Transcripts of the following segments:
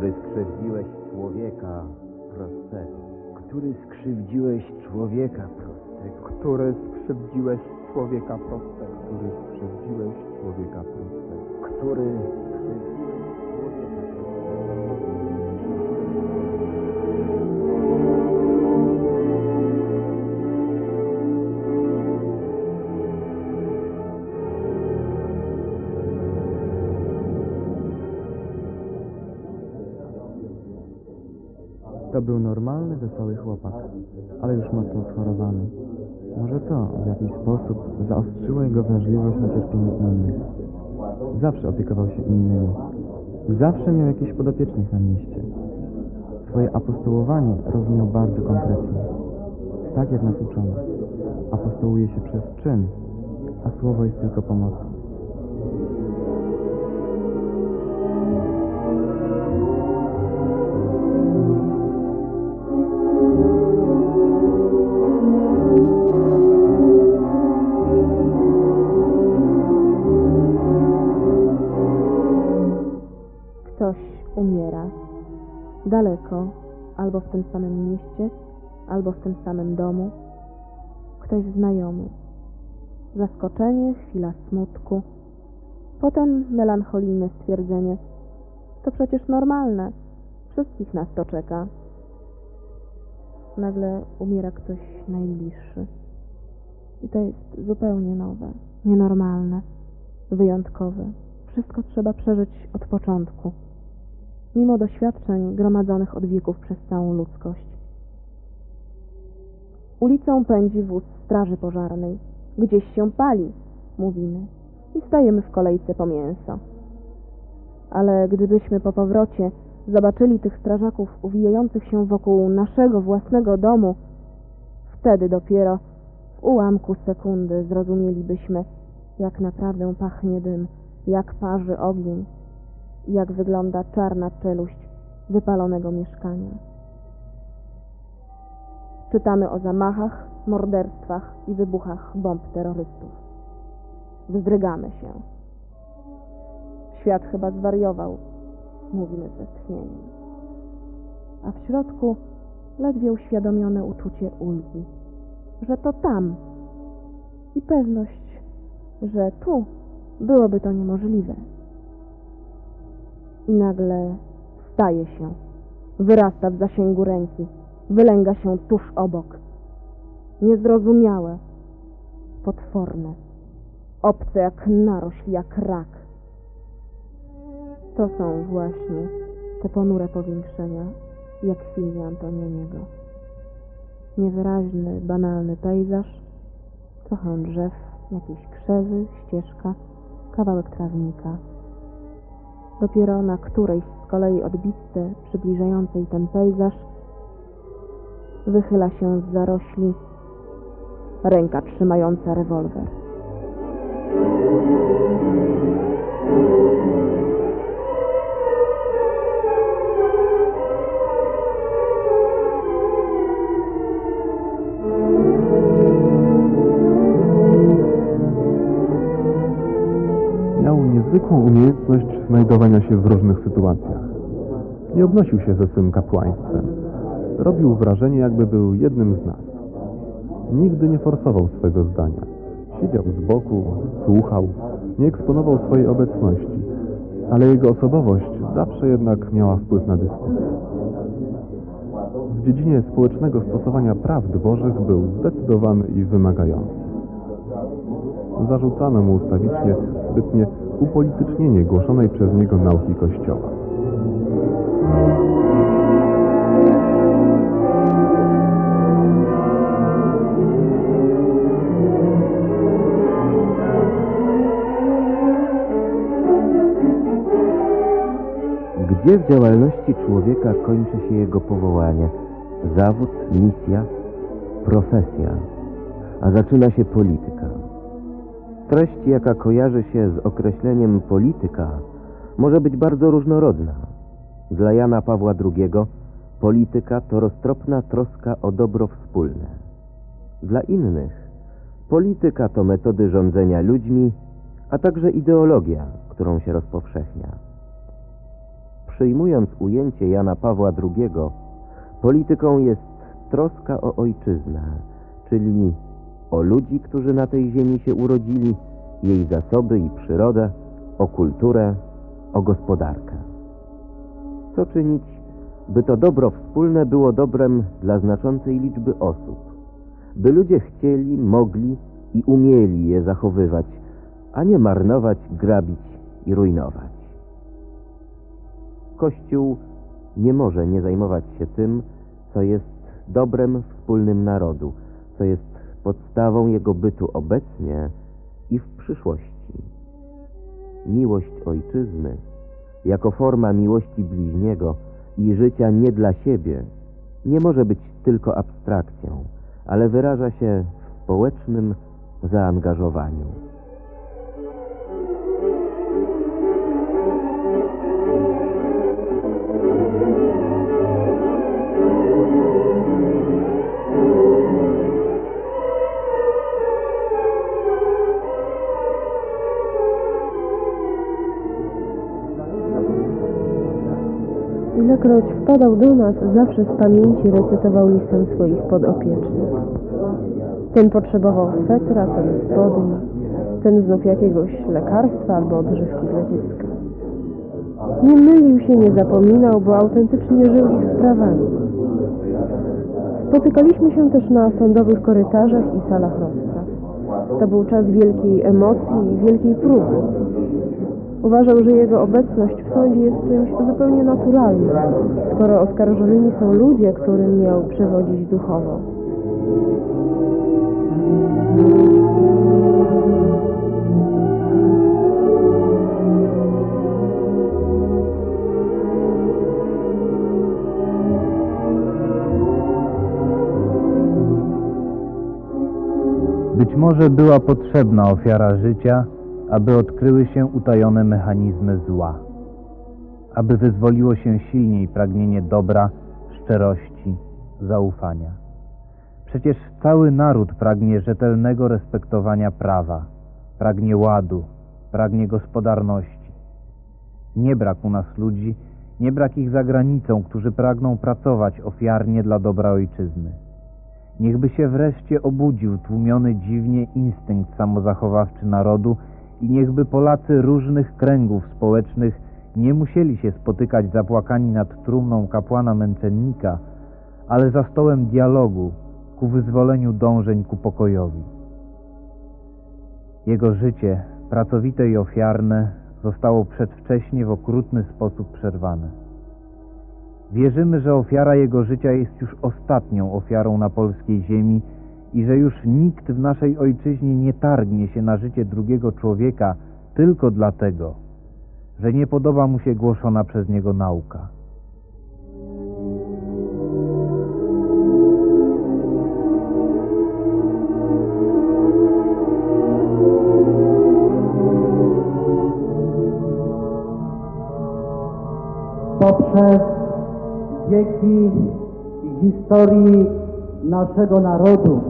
który skrzywdziłeś człowieka prostego, który skrzywdziłeś człowieka prostego, który skrzywdziłeś człowieka prostego, który skrzywdziłeś człowieka prostego, który skrzywdziłeś człowieka To był normalny, wesoły chłopak, ale już mocno schorowany. Może to w jakiś sposób zaostrzyło jego wrażliwość na cierpienie innych. Zawsze opiekował się innymi. Zawsze miał jakichś podopiecznych na mieście. Swoje apostołowanie rozumiał bardzo konkretnie. Tak jak nas uczono. Apostołuje się przez czyn, a słowo jest tylko pomocą. Ktoś umiera daleko, albo w tym samym mieście, albo w tym samym domu. Ktoś znajomy. Zaskoczenie, chwila smutku. Potem melancholijne stwierdzenie. To przecież normalne. Wszystkich nas to czeka. Nagle umiera ktoś najbliższy. I to jest zupełnie nowe, nienormalne, wyjątkowe. Wszystko trzeba przeżyć od początku, mimo doświadczeń gromadzonych od wieków przez całą ludzkość. Ulicą pędzi wóz straży pożarnej. Gdzieś się pali, mówimy, i stajemy w kolejce po mięso. Ale gdybyśmy po powrocie zobaczyli tych strażaków uwijających się wokół naszego własnego domu, wtedy dopiero w ułamku sekundy zrozumielibyśmy, jak naprawdę pachnie dym, jak parzy ogień, jak wygląda czarna czeluść wypalonego mieszkania. Czytamy o zamachach, morderstwach i wybuchach bomb terrorystów. Wzdrygamy się. Świat chyba zwariował, mówimy z westchnieniem. A w środku ledwie uświadomione uczucie ulgi, że to tam i pewność, że tu byłoby to niemożliwe. I nagle staje się, wyrasta w zasięgu ręki, wylęga się tuż obok. Niezrozumiałe, potworne, obce jak narośl, jak rak. To są właśnie te ponure powiększenia, jak w filmie Antonioniego. Niewyraźny, banalny pejzaż, trochę drzew, jakieś krzewy, ścieżka, kawałek trawnika. Dopiero na którejś z kolei odbitce przybliżającej ten pejzaż wychyla się z zarośli ręka trzymająca rewolwer. Miał niezwykłą umiejętność znajdowania się w różnych sytuacjach. Nie obnosił się ze swym kapłaństwem. Robił wrażenie, jakby był jednym z nas. Nigdy nie forsował swego zdania. Siedział z boku, słuchał, nie eksponował swojej obecności, ale jego osobowość zawsze jednak miała wpływ na dyskusję. W dziedzinie społecznego stosowania prawd bożych był zdecydowany i wymagający. Zarzucano mu ustawicznie zbytnie upolitycznienie głoszonej przez niego nauki Kościoła. Gdzie w działalności człowieka kończy się jego powołanie, zawód, misja, profesja, a zaczyna się polityka? Treść, jaka kojarzy się z określeniem polityka, może być bardzo różnorodna. Dla Jana Pawła II polityka to roztropna troska o dobro wspólne. Dla innych polityka to metody rządzenia ludźmi, a także ideologia, którą się rozpowszechnia. przyjmując ujęcie Jana Pawła II, polityką jest troska o ojczyznę, czyli o ludzi, którzy na tej ziemi się urodzili, jej zasoby i przyrodę, o kulturę, o gospodarkę. Co czynić, by to dobro wspólne było dobrem dla znaczącej liczby osób, by ludzie chcieli, mogli i umieli je zachowywać, a nie marnować, grabić i rujnować. Kościół nie może nie zajmować się tym, co jest dobrem wspólnym narodu, co jest podstawą jego bytu obecnie i w przyszłości. Miłość ojczyzny, jako forma miłości bliźniego i życia nie dla siebie, nie może być tylko abstrakcją, ale wyraża się w społecznym zaangażowaniu. Ilekroć wpadał do nas, zawsze z pamięci recytował listem swoich podopiecznych. Ten potrzebował swetra, ten spodni, ten znów jakiegoś lekarstwa albo odżywki dla dziecka. Nie mylił się, nie zapominał, bo autentycznie żył ich sprawami. Spotykaliśmy się też na sądowych korytarzach i salach rozpraw. To był czas wielkiej emocji i wielkiej próby. Uważał, że jego obecność w sądzie jest czymś zupełnie naturalnym, skoro oskarżonymi są ludzie, którym miał przewodzić duchowo. Być może była potrzebna ofiara życia, aby odkryły się utajone mechanizmy zła, aby wyzwoliło się silniej pragnienie dobra, szczerości, zaufania. Przecież cały naród pragnie rzetelnego respektowania prawa, pragnie ładu, pragnie gospodarności. Nie brak u nas ludzi, nie brak ich za granicą, którzy pragną pracować ofiarnie dla dobra ojczyzny. Niechby się wreszcie obudził tłumiony dziwnie instynkt samozachowawczy narodu i niechby Polacy różnych kręgów społecznych nie musieli się spotykać zapłakani nad trumną kapłana męczennika, ale za stołem dialogu ku wyzwoleniu dążeń ku pokojowi. Jego życie, pracowite i ofiarne, zostało przedwcześnie w okrutny sposób przerwane. Wierzymy, że ofiara jego życia jest już ostatnią ofiarą na polskiej ziemi i że już nikt w naszej ojczyźnie nie targnie się na życie drugiego człowieka tylko dlatego, że nie podoba mu się głoszona przez niego nauka. Poprzez wieki historii naszego narodu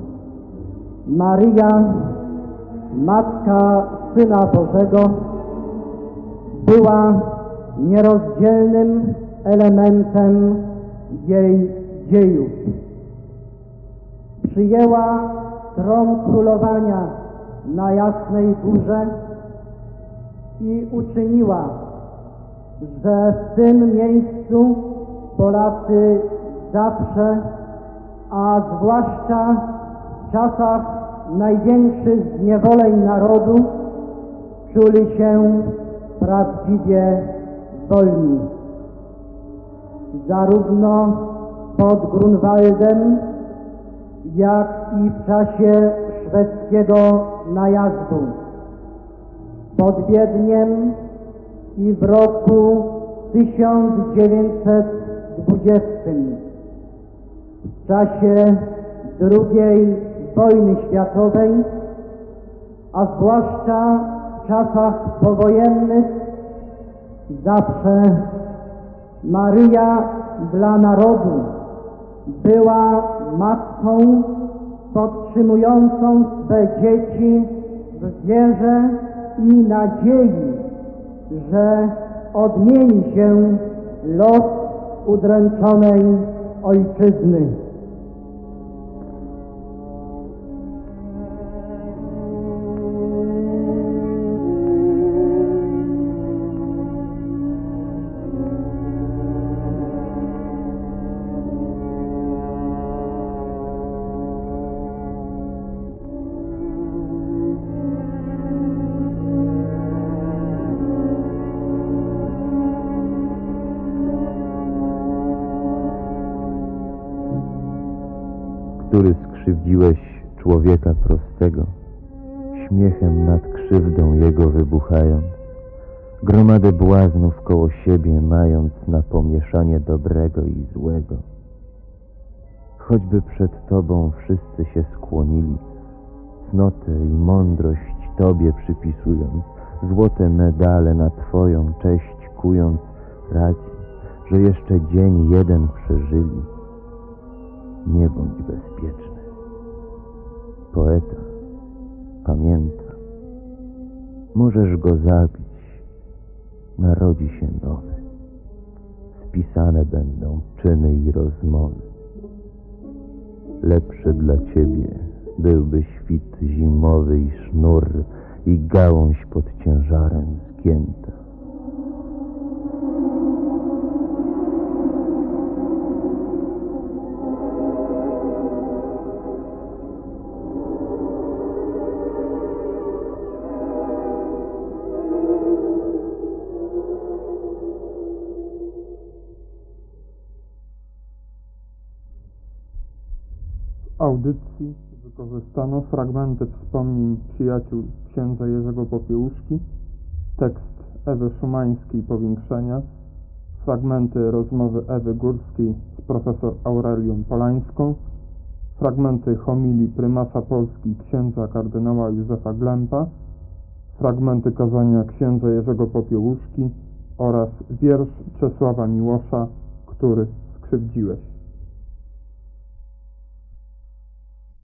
Maryja, Matka Syna Bożego, była nierozdzielnym elementem jej dziejów. Przyjęła tron królowania na Jasnej Górze i uczyniła, że w tym miejscu Polacy zawsze, a zwłaszcza w czasach największych zniewoleń narodu, czuli się prawdziwie wolni. Zarówno pod Grunwaldem, jak i w czasie szwedzkiego najazdu, pod Wiedniem i w roku 1920, w czasie II wojny światowej, a zwłaszcza w czasach powojennych, zawsze Maryja dla narodu była matką podtrzymującą swe dzieci w wierze i nadziei, że odmieni się los udręczonej ojczyzny. Który skrzywdziłeś człowieka prostego, śmiechem nad krzywdą jego wybuchając, gromadę błaznów koło siebie mając na pomieszanie dobrego i złego. Choćby przed Tobą wszyscy się skłonili, cnotę i mądrość Tobie przypisując, złote medale na Twoją cześć kując, radzi, że jeszcze dzień jeden przeżyli. Nie bądź bezpieczny. Poeta pamięta. Możesz go zabić. Narodzi się nowy. Spisane będą czyny i rozmowy. Lepszy dla ciebie byłby świt zimowy i sznur i gałąź pod ciężarem zgięta. W audycji wykorzystano fragmenty wspomnień przyjaciół księdza Jerzego Popiełuszki, tekst Ewy Szumańskiej Powiększenia, fragmenty rozmowy Ewy Górskiej z profesor Aurelią Polańską, fragmenty homilii prymasa Polski księdza kardynała Józefa Glempa, fragmenty kazania księdza Jerzego Popiełuszki oraz wiersz Czesława Miłosza, Który skrzywdziłeś.